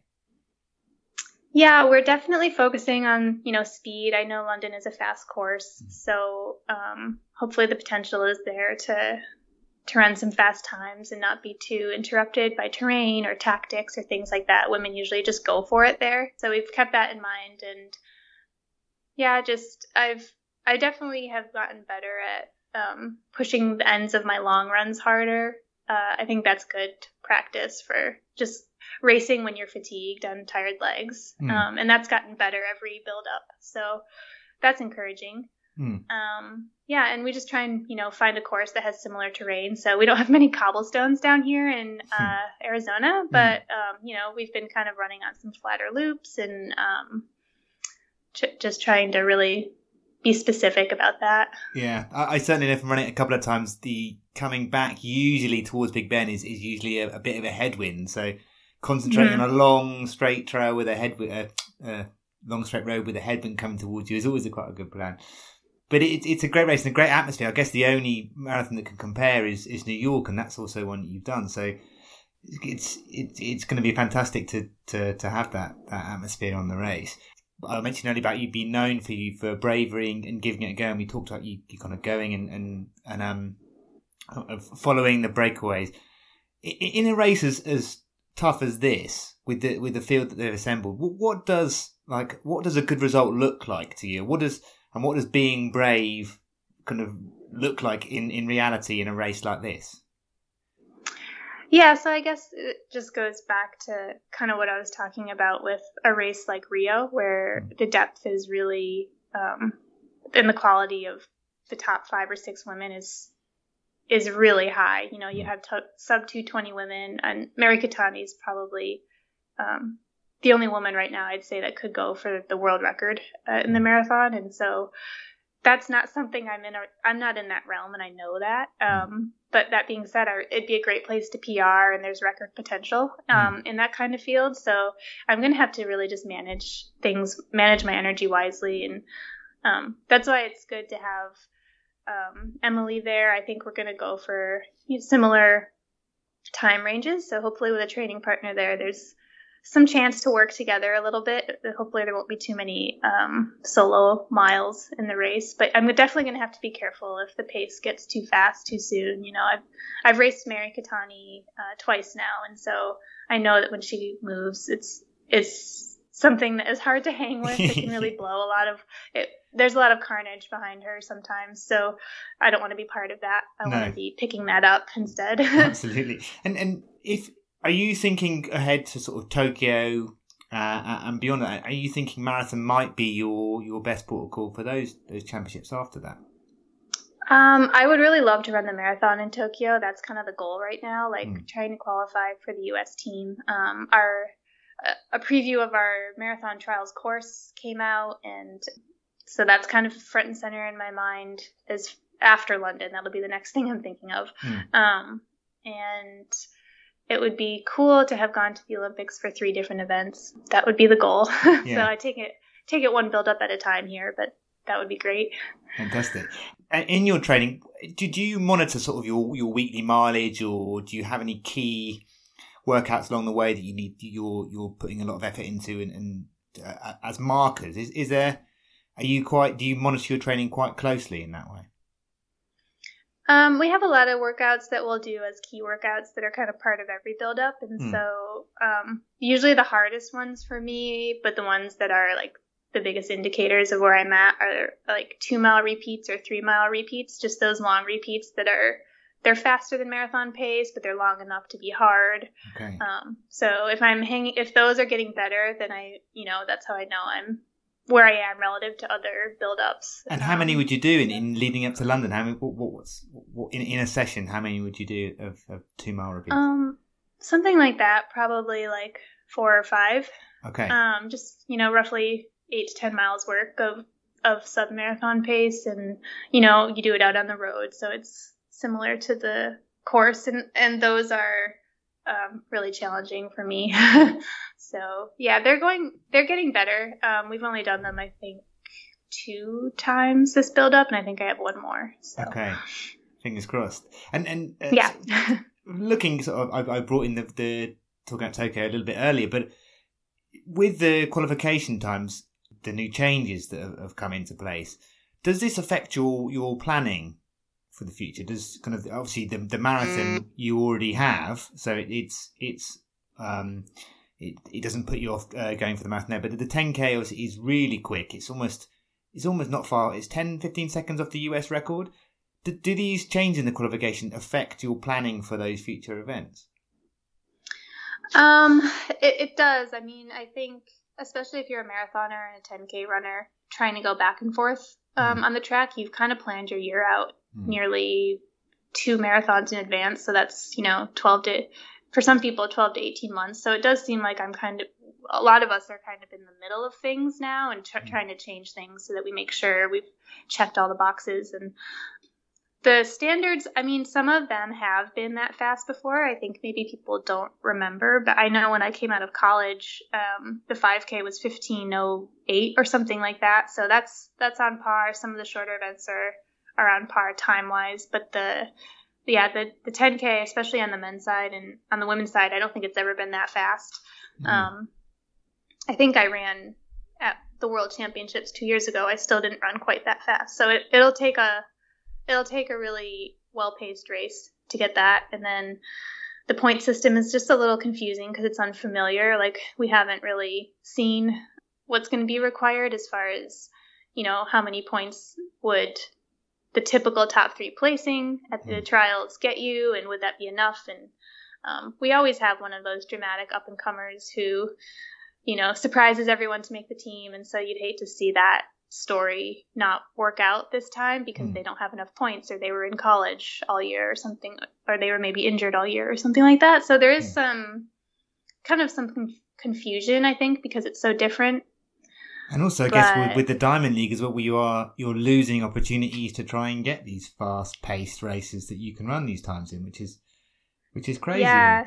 Yeah, we're definitely focusing on, you know, speed. I know London is a fast course, so um, hopefully the potential is there to to run some fast times and not be too interrupted by terrain or tactics or things like that. Women usually just go for it there, so we've kept that in mind. And yeah, just I've I definitely have gotten better at um, pushing the ends of my long runs harder. Uh, I think that's good practice for just racing when you're fatigued on tired legs. Mm. Um, and that's gotten better every build up. So that's encouraging. Mm. Um, yeah. And we just try and, you know, find a course that has similar terrain. So we don't have many cobblestones down here in uh, Arizona, but, mm. um, you know, we've been kind of running on some flatter loops and um, ch- just trying to really be specific about that. Yeah, I, I certainly know from running it a couple of times, the coming back usually towards Big Ben is, is usually a, a bit of a headwind. So concentrating mm-hmm. on a long straight trail with a head, a uh, uh, long straight road with a headwind coming towards you is always a quite a good plan. But it, it's a great race and a great atmosphere. I guess the only marathon that can compare is, is New York, and that's also one that you've done. So it's it, it's going to be fantastic to, to, to have that, that atmosphere on the race. I mentioned earlier about you being known for you for bravery and, and giving it a go, and we talked about you, you kind of going and and, and um following the breakaways in a race as, as tough as this with the with the field that they've assembled. What, what does like what does a good result look like to you? What does and what does being brave kind of look like in, in reality in a race like this? Yeah, so I guess it just goes back to kind of what I was talking about with a race like Rio, where the depth is really, um, and the quality of the top five or six women is is really high. You know, you have t- sub two twenty women, and Mary Keitany is probably um, the only woman right now I'd say that could go for the world record uh, in the marathon, and so that's not something I'm in. A, I'm not in that realm, and I know that. Um, but that being said, I, it'd be a great place to P R, and there's record potential um, mm. in that kind of field. So I'm going to have to really just manage things, manage my energy wisely, and um, that's why it's good to have um, Emily there. I think we're going to go for similar time ranges. So hopefully, with a training partner there, there's some chance to work together a little bit. Hopefully there won't be too many um, solo miles in the race, but I'm definitely going to have to be careful if the pace gets too fast too soon. You know, I've I've raced Mary Keitany uh, twice now, and so I know that when she moves, it's it's something that is hard to hang with. It can really blow a lot of it. There's a lot of carnage behind her sometimes, so I don't want to be part of that. I no. want to be picking that up instead. Absolutely. And and if Are you thinking ahead to sort of Tokyo uh, and beyond that? Are you thinking marathon might be your, your best port of call for those those championships after that? Um, I would really love to run the marathon in Tokyo. That's kind of the goal right now, like mm. trying to qualify for the U S team. Um, our a preview of our marathon trials course came out, and so that's kind of front and center in my mind. Is after London, that'll be the next thing I'm thinking of. Mm. Um, and it would be cool to have gone to the Olympics for three different events. That would be the goal. Yeah. So I take it take it one build up at a time here, but that would be great. Fantastic. And in your training, did you monitor sort of your, your weekly mileage, or do you have any key workouts along the way that you need you're you're putting a lot of effort into and, and uh, as markers? Is is there are you quite do you monitor your training quite closely in that way? Um, we have a lot of workouts that we'll do as key workouts that are kind of part of every build up, and mm. so um, usually the hardest ones for me, but the ones that are like the biggest indicators of where I'm at are like two mile repeats or three mile repeats, just those long repeats that are, they're faster than marathon pace, but they're long enough to be hard. Okay. Um, so if I'm hanging, if those are getting better, then I, you know, that's how I know I'm where I am relative to other build-ups. And how um, many would you do in, in leading up to London? How many, what, what, what's, what, in, in a session, how many would you do of, of two mile repeats? Um, something like that, probably like four or five. Okay. Um, just, you know, roughly eight to ten miles work of, of sub-marathon pace, and, you know, you do it out on the road, so it's similar to the course, and, and those are um, really challenging for me. So, yeah, they're going, they're getting better. Um, we've only done them, I think, two times this build-up, and I think I have one more. So. Okay. Fingers crossed. And, and uh, yeah. so looking, sort of, I, I brought in the, the talking about Tokyo a little bit earlier, but with the qualification times, the new changes that have come into place, does this affect your, your planning for the future? Does kind of obviously the the marathon you already have, so it, it's it's um it it doesn't put you off uh, going for the marathon there, but the ten K obviously is really quick. It's almost it's almost not far. It's ten, fifteen seconds off the U S record. Do, do these changes in the qualification affect your planning for those future events? Um, it, it does. I mean, I think, especially if you're a marathoner and a ten K runner trying to go back and forth um, mm. on the track, you've kind of planned your year out mm. nearly two marathons in advance. So that's, you know, twelve to, for some people, twelve to eighteen months. So it does seem like I'm kind of, a lot of us are kind of in the middle of things now and tr- mm. trying to change things so that we make sure we've checked all the boxes. And the standards, I mean, some of them have been that fast before. I think maybe people don't remember, but I know when I came out of college, um, the five K was fifteen oh eight or something like that. So that's that's on par. Some of the shorter events are, are on par time-wise, but the yeah, the, the ten K, especially on the men's side and on the women's side, I don't think it's ever been that fast. Mm-hmm. Um, I think I ran at the World Championships two years ago. I still didn't run quite that fast. So it, it'll take a It'll take a really well-paced race to get that. And then the point system is just a little confusing because it's unfamiliar. Like, we haven't really seen what's going to be required as far as, you know, how many points would the typical top three placing at the trials get you, and would that be enough? And um, we always have one of those dramatic up-and-comers who, you know, surprises everyone to make the team. And so you'd hate to see that story not work out this time because mm. they don't have enough points, or they were in college all year or something, or they were maybe injured all year or something like that. So there is mm. some kind of some con- confusion, I think, because it's so different. And also, I but, guess with, with the Diamond League as well, where you are you're losing opportunities to try and get these fast-paced races that you can run these times in, which is which is crazy. Yeah,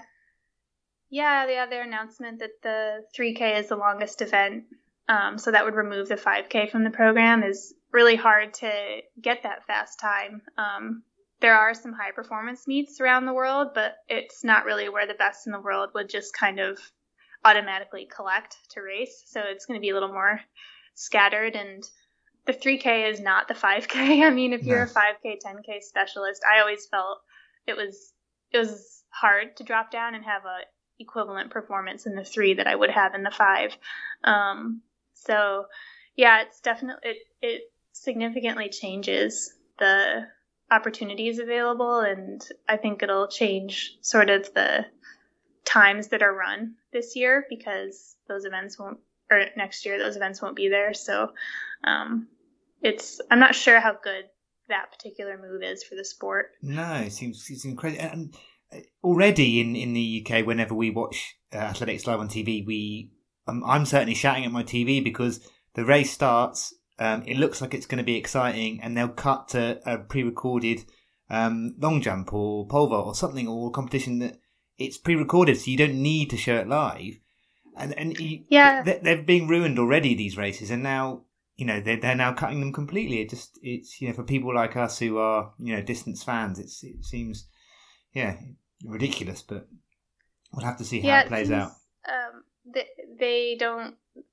yeah. The other announcement that the three K is the longest event. Um, so that would remove the five K from the program. Is really hard to get that fast time. Um, there are some high performance meets around the world, but it's not really where the best in the world would just kind of automatically collect to race. So it's going to be a little more scattered. And the three K is not the five K. I mean, if you're no. a five K, ten K specialist, I always felt it was it was hard to drop down and have a equivalent performance in the three that I would have in the five. Um, So, yeah, it's definitely, it, it significantly changes the opportunities available, and I think it'll change sort of the times that are run this year because those events won't, or next year, those events won't be there. So, um, it's, I'm not sure how good that particular move is for the sport. No, it seems, it's incredible. And already in, in the U K, whenever we watch uh, athletics live on T V, we, Um, I'm certainly shouting at my T V because the race starts, um, it looks like it's going to be exciting, and they'll cut to a pre-recorded um, long jump or pole vault or something, or a competition that it's pre-recorded, so you don't need to show it live. And and you, yeah. they, they're being ruined already, these races, and now you know, they're, they're now cutting them completely. It just, it's, you know, for people like us who are, you know, distance fans, it's, it seems, yeah, ridiculous, but we'll have to see how yeah, it plays it seems, out. Um, they, they don't,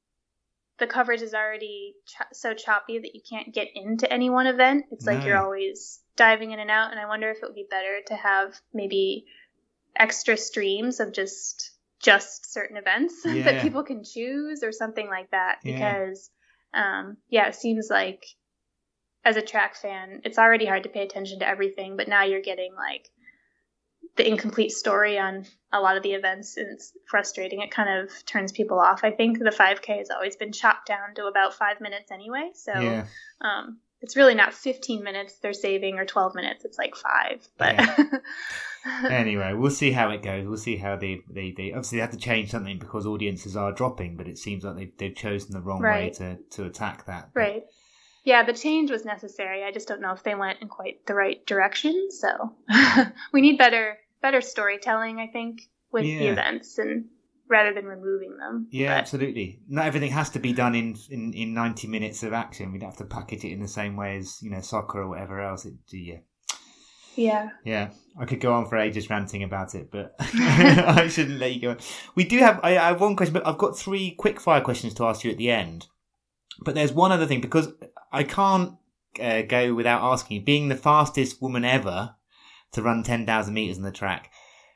the coverage is already ch- so choppy that you can't get into any one event. It's like no. You're always diving in and out, and I wonder if it would be better to have maybe extra streams of just just certain events yeah. that people can choose or something like that. Yeah. Because, um, yeah, it seems like as a track fan, it's already hard to pay attention to everything, but now you're getting like the incomplete story on a lot of the events, and it's frustrating. It kind of turns people off. I think the five K has always been chopped down to about five minutes anyway. So yeah. um, it's really not fifteen minutes they're saving or twelve minutes. It's like five. But yeah. Anyway, we'll see how it goes. We'll see how they, they, they obviously they have to change something because audiences are dropping, but it seems like they've, they've chosen the wrong right. way to, to attack that. Right. Yeah, the change was necessary. I just don't know if they went in quite the right direction. So we need better better storytelling, I think, with yeah. the events, and rather than removing them. Yeah, but, absolutely. Not everything has to be done in, in, in ninety minutes of action. We'd have to package it in the same way as, you know, soccer or whatever else. It, yeah. Yeah. Yeah. I could go on for ages ranting about it, but I shouldn't let you go on. We do have, I, I have one question, but I've got three quick fire questions to ask you at the end. But there's one other thing, because I can't uh, go without asking you, being the fastest woman ever to run ten thousand metres on the track,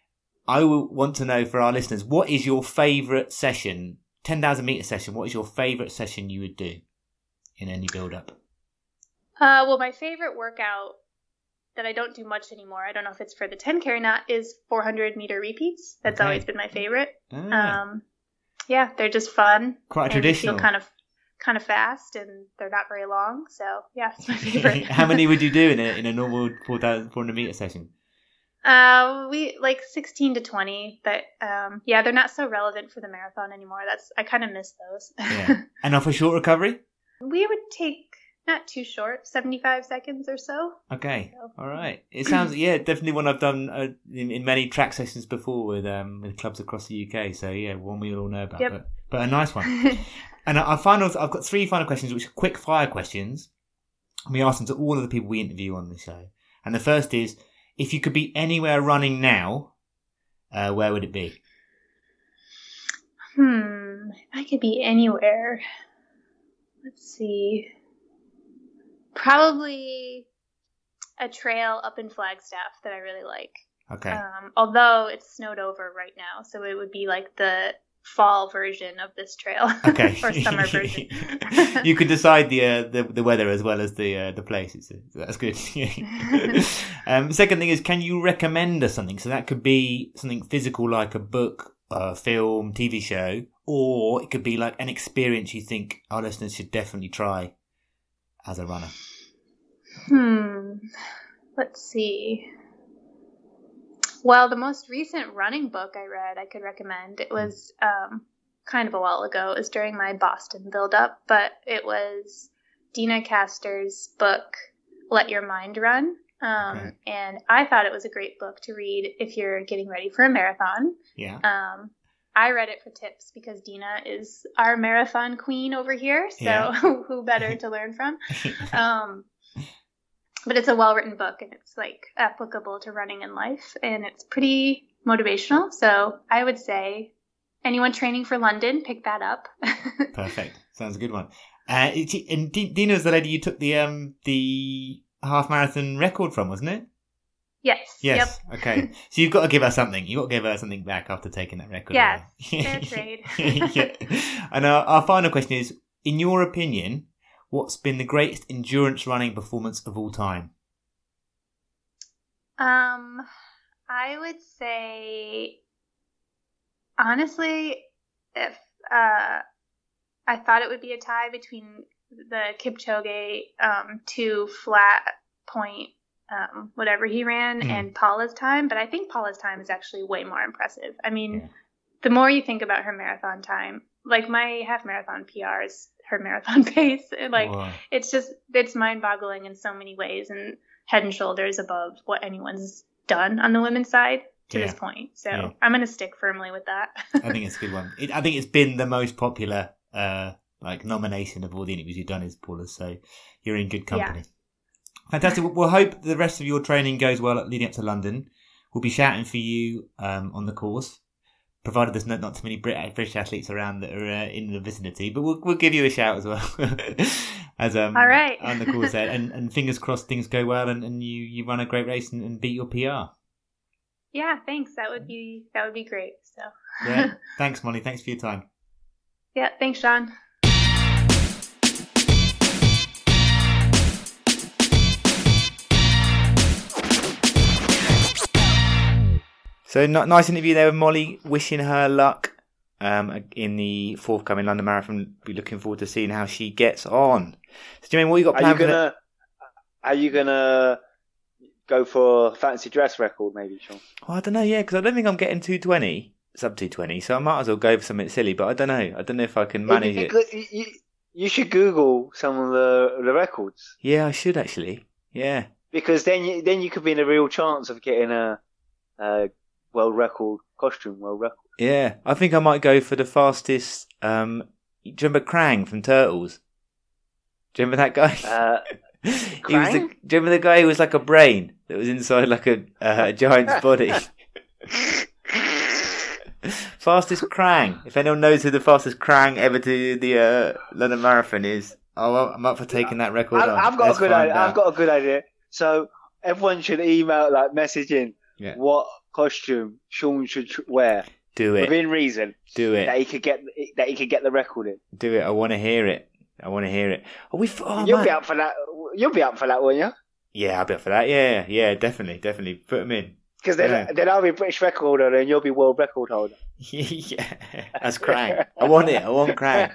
I will want to know for our listeners, what is your favourite session, ten thousand metre session, what is your favourite session you would do in any build-up? Uh, well, my favourite workout that I don't do much anymore, I don't know if it's for the ten K or not, is four hundred metre repeats. That's okay. always been my favourite. Ah. Um, yeah, they're just fun. Quite traditional. Feel kind of kind of fast, and they're not very long, so yeah, it's my favorite. How many would you do in a in a normal four thousand four hundred metre session? Uh, we like sixteen to twenty, but um, yeah, they're not so relevant for the marathon anymore. That's I kind of miss those. Yeah. And off a short recovery? We would take not too short, seventy-five seconds or so. Okay, so. All right. It sounds yeah, definitely one I've done uh, in, in many track sessions before with um with clubs across the U K. So yeah, one we all know about, yep. but but a nice one. And our final, I've got three final questions, which are quick fire questions. We ask them to all of the people we interview on the show. And the first is, if you could be anywhere running now, uh, where would it be? Hmm, if I could be anywhere, let's see, probably a trail up in Flagstaff that I really like. Okay. Um, although it's snowed over right now, so it would be like the fall version of this trail. Okay. Or summer version. You could decide the, uh, the the weather as well as the uh, the places. So that's good. um, second thing is, can you recommend us something? So that could be something physical like a book, a film, T V show, or it could be like an experience you think our listeners should definitely try as a runner. Hmm. Let's see. Well, the most recent running book I read, I could recommend. It was um, kind of a while ago. It was during my Boston build-up, but it was Dina Castor's book, Let Your Mind Run. Um, okay. And I thought it was a great book to read if you're getting ready for a marathon. Yeah. Um, I read it for tips because Dina is our marathon queen over here, so yeah. Who better to learn from? Um But it's a well-written book, and it's like applicable to running in life, and it's pretty motivational. So I would say anyone training for London, pick that up. Perfect. Sounds a good one. Uh, and Dina's the lady you took the um the half marathon record from, wasn't it? Yes. Yes. Yep. Okay. So you've got to give her something. You've got to give her something back after taking that record. Yes. Fair trade. Yeah. And our, our final question is, in your opinion, what's been the greatest endurance running performance of all time? Um, I would say, honestly, if uh, I thought it would be a tie between the Kipchoge um, two flat point, um, whatever he ran, mm. and Paula's time, but I think Paula's time is actually way more impressive. I mean, yeah. The more you think about her marathon time, like my half marathon P R is her marathon pace. Like, Whoa. It's just, it's mind-boggling in so many ways, and head and shoulders above what anyone's done on the women's side to yeah. this point. So yeah. I'm going to stick firmly with that. I think it's a good one. It, I think it's been the most popular uh, like nomination of all the interviews you've done is Paula. So you're in good company. Yeah. Fantastic. We'll hope the rest of your training goes well leading up to London. We'll be shouting for you um, on the course, provided there's not, not too many Brit- British athletes around that are uh, in the vicinity. But we'll we'll give you a shout as well as um, all right. on the course there. And, and fingers crossed things go well and, and you, you run a great race and, and beat your P R. Yeah, thanks. That would be that would be great. So yeah, thanks, Molly. Thanks for your time. Yeah, thanks, Sean. So, not, nice interview there with Molly. Wishing her luck um, in the forthcoming London Marathon. Be looking forward to seeing how she gets on. So, Jermaine, what you got planned? Are you gonna? Are you gonna go for fancy dress record, maybe, Sean? Oh, I don't know. Yeah, because I don't think I'm getting two twenty, sub two twenty. So I might as well go for something silly. But I don't know. I don't know if I can manage you, it. You, you, you should Google some of the the records. Yeah, I should actually. Yeah, because then you then you could be in a real chance of getting a. a world record costume, world record. Yeah, I think I might go for the fastest. Um, do you remember Krang from Turtles? Do you remember that guy? Uh, he was the, do you remember the guy who was like a brain that was inside like a, uh, a giant's body? Fastest Krang. If anyone knows who the fastest Krang ever to the uh, London Marathon is, oh, well, I'm up for taking that record. I've, on. I've got Let's a good idea. out. I've got a good idea. So everyone should email, like, message in yeah. what costume Sean should wear. Do it within reason. Do it that he could get that he could get the record in. Do it. I want to hear it. I want to hear it. Are we? Oh, You'll man. be up for that. You'll be up for that, won't you? Yeah, I'll be up for that. Yeah, yeah, definitely, definitely. Put them in. Because then, yeah. then I'll be British record holder and you'll be world record holder. Yeah, that's Krang. I want it. I want Krang.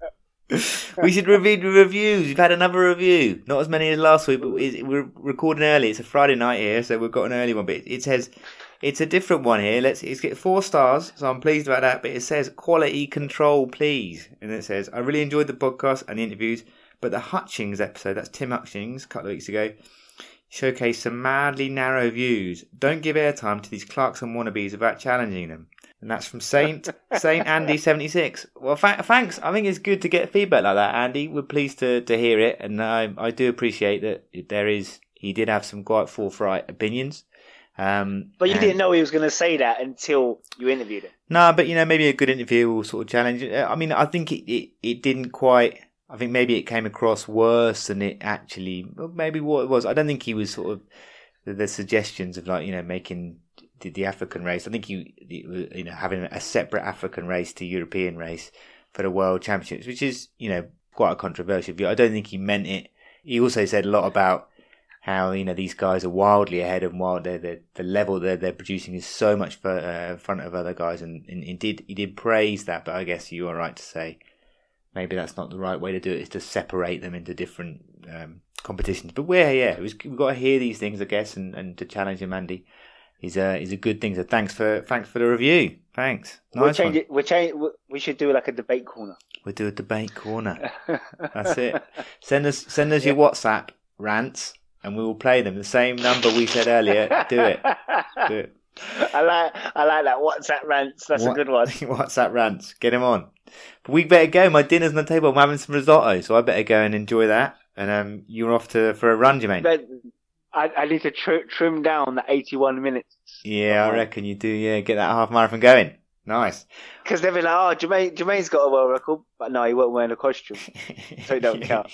We should review the reviews. We've had another review, not as many as last week, but we're recording early. It's a Friday night here, so we've got an early one. But it says it's a different one here. Let's it's get four stars, so I'm pleased about that. But it says quality control, please, and it says I really enjoyed the podcast and the interviews, but the Hutchings episode, that's Tim Hutchings, a couple of weeks ago, showcased some madly narrow views. Don't give airtime to these Clarkson wannabes without challenging them. And that's from Saint Saint Andy seventy-six. Well, fa- thanks. I think it's good to get feedback like that, Andy. We're pleased to, to hear it, and I I do appreciate that there is. He did have some quite forthright opinions. Um, but you and, didn't know he was going to say that until you interviewed him. No, but you know, maybe a good interview will sort of challenge. I mean, I think it, it, it didn't quite. I think maybe it came across worse than it actually. Well, maybe what it was. I don't think he was sort of the, the suggestions of like you know making. The, the African race. I think you you know having a separate African race to European race for the World Championships, which is you know quite a controversial view. I don't think he meant it. He also said a lot about how you know these guys are wildly ahead and wild. They're, they're, the level they're they're producing is so much for, uh, in front of other guys, and, and he did he did praise that. But I guess you are right to say maybe that's not the right way to do it. Is to separate them into different um, competitions. But we're yeah, it was, we've got to hear these things, I guess, and, and to challenge him, Andy. Is a is a good thing. So thanks for thanks for the review. Thanks. Nice we'll change one. it. We'll change. We should do like a debate corner. We'll do a debate corner. That's it. Send us send us yeah. your WhatsApp rants, and we will play them. The same number we said earlier. Do it. Do it. I like I like that WhatsApp rants. That's what, a good one. WhatsApp rants. Get him on. But we better go. My dinner's on the table. I'm having some risotto, so I better go and enjoy that. And um, you're off to for a run, Jermaine. But, I, I need to tr- trim down the eighty-one minutes. Yeah, I reckon you do. Yeah, get that half marathon going. Nice. Because they'll be like, oh, Jermaine, Jermaine's got a world record, but no, he won't wear a costume, so it don't count.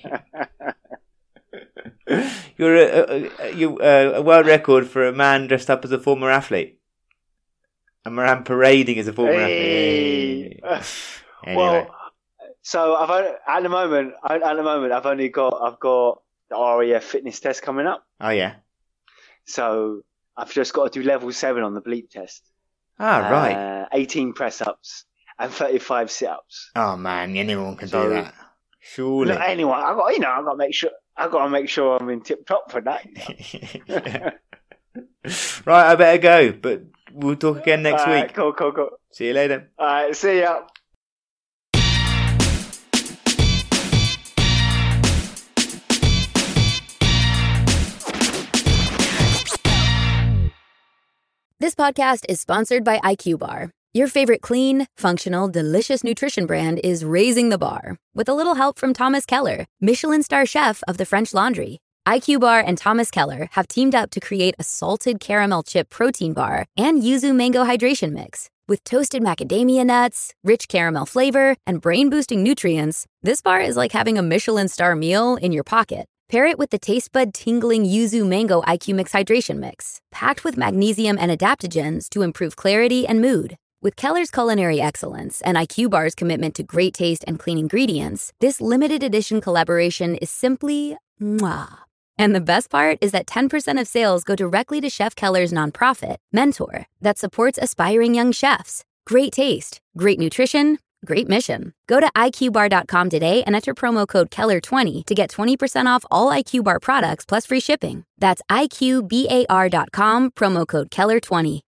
You're a, a, you uh, a world record for a man dressed up as a former athlete. A man parading as a former hey. athlete. Anyway. Well, so I've only, at the moment, at the moment, I've only got, I've got. the R A F fitness test coming up. Oh, yeah. So I've just got to do level seven on the bleep test. Ah, uh, right. Uh, eighteen press-ups and thirty-five sit-ups. Oh, man, anyone can so, do that. Surely. Not anyone. I got, you know, I got to make sure, I got to make sure I'm in tip-top for that. Right, I better go, but we'll talk again next All week. Right, cool, cool, cool. See you later. All right, see ya. This podcast is sponsored by I Q Bar. Your favorite clean, functional, delicious nutrition brand is raising the bar with a little help from Thomas Keller, Michelin star chef of the French Laundry. I Q Bar and Thomas Keller have teamed up to create a salted caramel chip protein bar and yuzu mango hydration mix. With toasted macadamia nuts, rich caramel flavor, and brain-boosting nutrients, this bar is like having a Michelin star meal in your pocket. Pair it with the taste bud tingling yuzu mango I Q Mix hydration mix, packed with magnesium and adaptogens to improve clarity and mood. With Keller's culinary excellence and I Q Bar's commitment to great taste and clean ingredients, this limited edition collaboration is simply mwah. And the best part is that ten percent of sales go directly to Chef Keller's nonprofit, Mentor, that supports aspiring young chefs. Great taste, great nutrition, great mission. Go to I Q bar dot com today and enter promo code Keller twenty to get twenty percent off all I Q Bar products plus free shipping. That's I Q bar dot com, promo code Keller twenty.